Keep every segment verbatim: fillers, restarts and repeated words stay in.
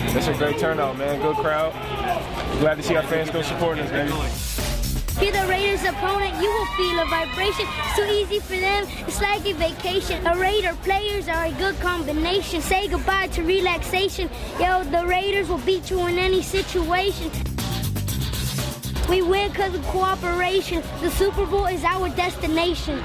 It's a great turnout, man. Good crowd. Glad to see our fans still supporting us, baby. Be the Raiders' opponent, you will feel a vibration. So easy for them, it's like a vacation. The Raider players are a good combination. Say goodbye to relaxation. Yo, the Raiders will beat you in any situation. We win because of cooperation. The Super Bowl is our destination.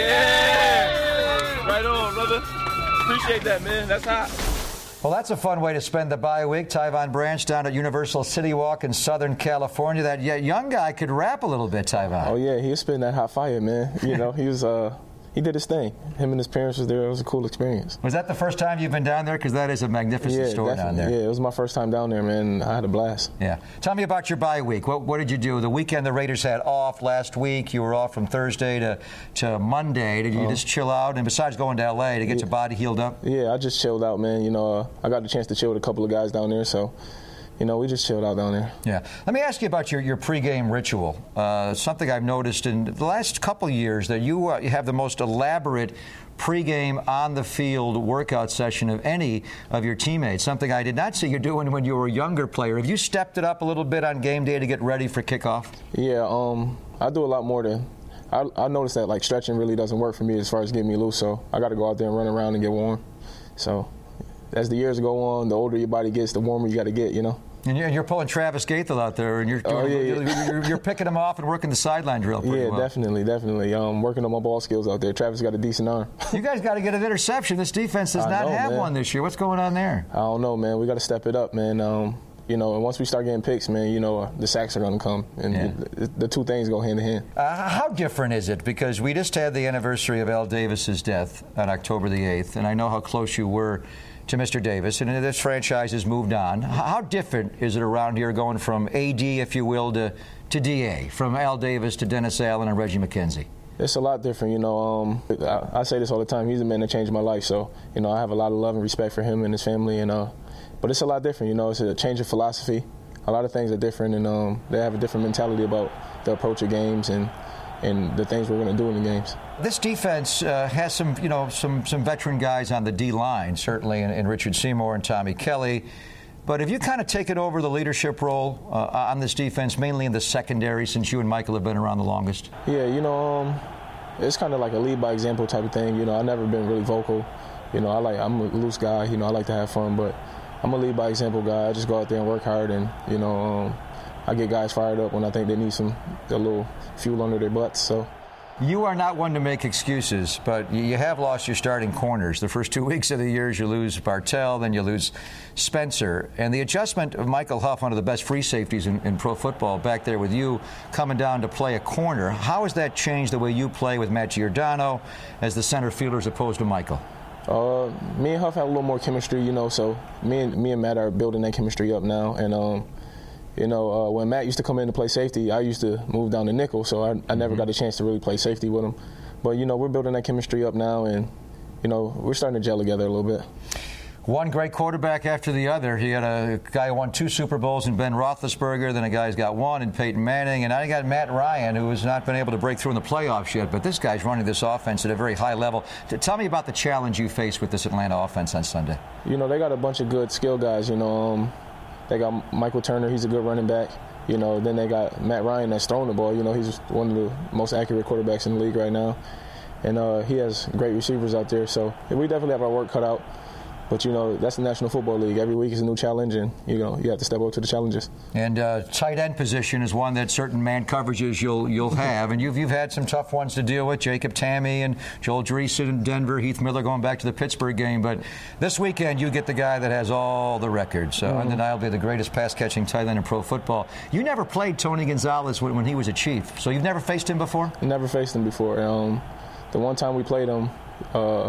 Yeah! Right on, brother. Appreciate that, man. That's hot. Well, that's a fun way to spend the bye week. Tyvon Branch down at Universal City Walk in Southern California. That young guy could rap a little bit, Tyvon. Oh, yeah, he was spitting that hot fire, man. You know, he was, uh, he did his thing. Him and his parents was there. It was a cool experience. Was that the first time you've been down there? Because that is a magnificent yeah, store definitely. down there. Yeah, it was my first time down there, man. I had a blast. Yeah. Tell me about your bye week. What, what did you do? The weekend the Raiders had off last week. You were off from Thursday to, to Monday. Did you um, just chill out? And besides going to L A to get yeah, your body healed up? Yeah, I just chilled out, man. You know, uh, I got the chance to chill with a couple of guys down there, so you know, we just chilled out down there. Yeah. Let me ask you about your, your pregame ritual. Uh, something I've noticed in the last couple of years that you, uh, you have the most elaborate pregame on-the-field workout session of any of your teammates, something I did not see you doing when you were a younger player. Have you stepped it up a little bit on game day to get ready for kickoff? Yeah, um, I do a lot more than I, I noticed that like stretching really doesn't work for me as far as getting me loose, so I got to go out there and run around and get warm. So as the years go on, the older your body gets, the warmer you got to get, you know. And you're, you're pulling Travis Gaethel out there, and you're doing, oh, yeah, yeah. You're, you're picking him off and working the sideline drill pretty yeah, well. definitely, definitely. Um, working on my ball skills out there. Travis got a decent arm. You guys got to get an interception. This defense does I not know, have man. one this year. What's going on there? I don't know, man. We got to step it up, man. Um, you know, and once we start getting picks, man, you know, uh, the sacks are going to come, and yeah. the, the two things go hand in hand. Uh, how different is it? Because we just had the anniversary of Al Davis's death on October the eighth, and I know how close you were to Mister Davis, and this franchise has moved on. How different is it around here going from A D, if you will, to, to D A, from Al Davis to Dennis Allen and Reggie McKenzie? It's a lot different, you know. Um, I, I say this all the time. He's the man that changed my life, so, you know, I have a lot of love and respect for him and his family, and uh, but it's a lot different, you know. It's a change of philosophy. A lot of things are different, and um, they have a different mentality about the approach of games and and the things we're going to do in the games. This defense uh, has some, you know, some some veteran guys on the D line, certainly, in, in Richard Seymour and Tommy Kelly. But have you kind of taken over the leadership role uh, on this defense, mainly in the secondary, since you and Michael have been around the longest? Yeah, you know, um, it's kind of like a lead by example type of thing. You know, I've never been really vocal. You know, I like I'm a loose guy. You know, I like to have fun, but I'm a lead by example guy. I just go out there and work hard, and you know. Um, I get guys fired up when I think they need some a little fuel under their butts. So, you are not one to make excuses, but you have lost your starting corners. The first two weeks of the year, you lose Bartell, then you lose Spencer, and the adjustment of Michael Huff, one of the best free safeties in, in pro football, back there with you coming down to play a corner. How has that changed the way you play with Matt Giordano as the center fielder as opposed to Michael? Uh, me and Huff have a little more chemistry, you know. So me and me and Matt are building that chemistry up now, and um. You know, uh, when Matt used to come in to play safety, I used to move down to nickel, so I, I never mm-hmm. got a chance to really play safety with him. But, you know, we're building that chemistry up now, and, you know, we're starting to gel together a little bit. One great quarterback after the other. He had a guy who won two Super Bowls in Ben Roethlisberger, then a guy who's got one in Peyton Manning, and now you got Matt Ryan, who has not been able to break through in the playoffs yet, but this guy's running this offense at a very high level. Tell me about the challenge you faced with this Atlanta offense on Sunday. You know, they got a bunch of good skill guys, you know. Um, They got Michael Turner, he's a good running back. You know, then they got Matt Ryan that's throwing the ball. You know, he's one of the most accurate quarterbacks in the league right now. And uh, he has great receivers out there. So we definitely have our work cut out. But, you know, that's the National Football League. Every week is a new challenge, and, you know, you have to step up to the challenges. And uh, tight end position is one that certain man coverages you'll you'll have. And you've, you've had some tough ones to deal with, Jacob Tamme and Joel Dreesen in Denver, Heath Miller going back to the Pittsburgh game. But this weekend, you get the guy that has all the records. Uh, mm-hmm. Undeniably the greatest pass-catching tight end in pro football. You never played Tony Gonzalez when, when he was a Chief, so you've never faced him before? Never faced him before. Um, the one time we played him, uh,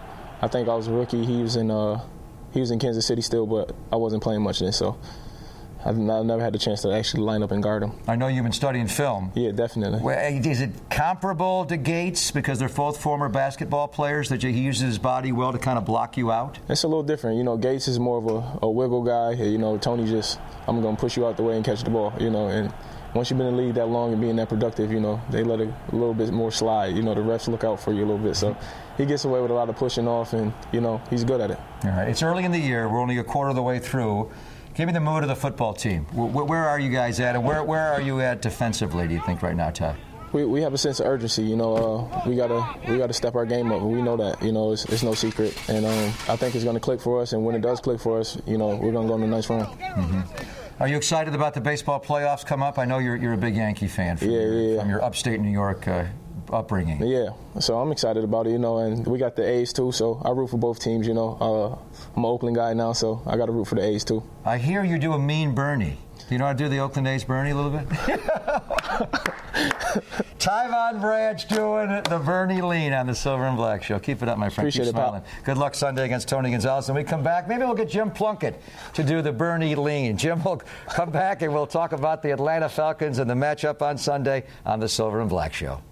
I think I was a rookie. He was in uh, he was in Kansas City still, but I wasn't playing much then, so I never had the chance to actually line up and guard him. I know you've been studying film. Yeah, definitely. Well, is it comparable to Gates because they're both former basketball players that he uses his body well to kind of block you out? It's a little different. You know, Gates is more of a, a wiggle guy. You know, Tony just, I'm going to push you out the way and catch the ball, you know, and once you've been in the league that long and being that productive, you know, they let it a little bit more slide. You know, the refs look out for you a little bit. So he gets away with a lot of pushing off, and, you know, he's good at it. All right. It's early in the year. We're only a quarter of the way through. Give me the mood of the football team. Where, where are you guys at, and where, where are you at defensively, do you think, right now, Ty? We, we have a sense of urgency, you know. Uh, we gotta we gotta step our game up. We know that, you know. It's, it's no secret, and um, I think it's gonna click for us. And when it does click for us, you know, we're gonna go on a nice run. Mm-hmm. Are you excited about the baseball playoffs come up? I know you're you're a big Yankee fan from, yeah, your, yeah, yeah. from your upstate New York uh, upbringing. Yeah, so I'm excited about it, you know. And we got the A's too, so I root for both teams, you know. Uh, I'm an Oakland guy now, so I got to root for the A's too. I hear you do a mean Bernie. Do you know how to do the Oakland A's Bernie a little bit? Tyvon Branch doing it, the Bernie lean on the Silver and Black Show. Keep it up, my friend. Appreciate Keep it, smiling. pal. Good luck Sunday against Tony Gonzalez. When we come back, maybe we'll get Jim Plunkett to do the Bernie lean. Jim will come back and we'll talk about the Atlanta Falcons and the matchup on Sunday on the Silver and Black Show.